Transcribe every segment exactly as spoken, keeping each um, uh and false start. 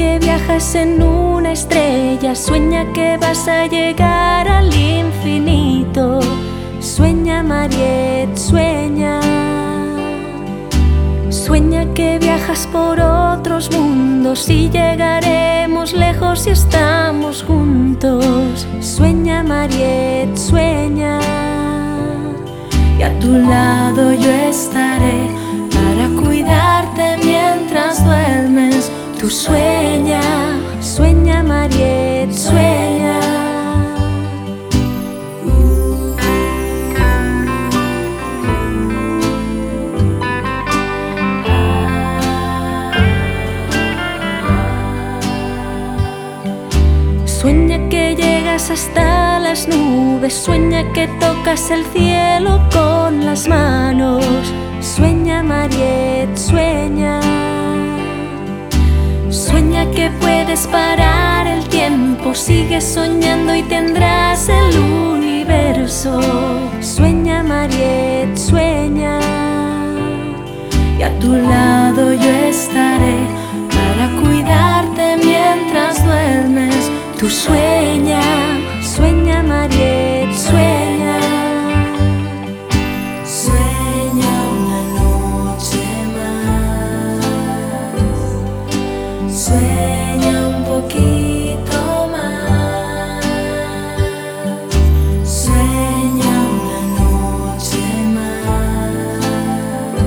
que viajas en una estrella, sueña que vas a llegar al infinito. Sueña, Mariette, sueña. Sueña que viajas por otros mundos y llegaremos lejos si estamos juntos. Sueña, Mariette, sueña. Y a tu lado yo estaré para cuidarte mientras duermes. Tú sueña, sueña, Mariette, sueña. Sueña que llegas hasta las nubes, sueña que tocas el cielo con las manos. Sueña, Mariette, sueña. Sueña que puedes parar el tiempo, sigue soñando y tendrás el universo. Sueña, Mariette, sueña. Y a tu lado yo estaré para cuidarte mientras duermes. Tú sueña, sueña, Mariette, sueña. Sueña una noche más. Sueña un poquito más. Sueña una noche más.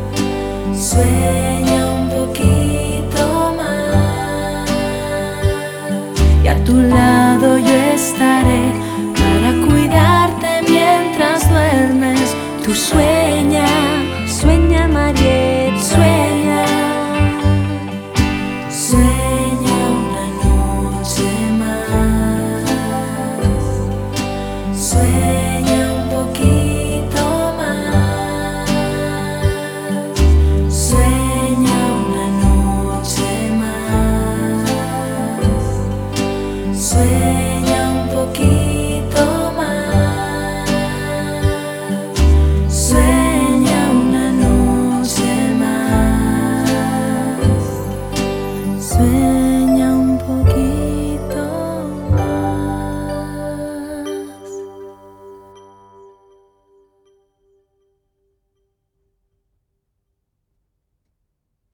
Sueña un poquito más. Y a tu lado yo estaré para cuidarte mientras duermes. Tú sueña.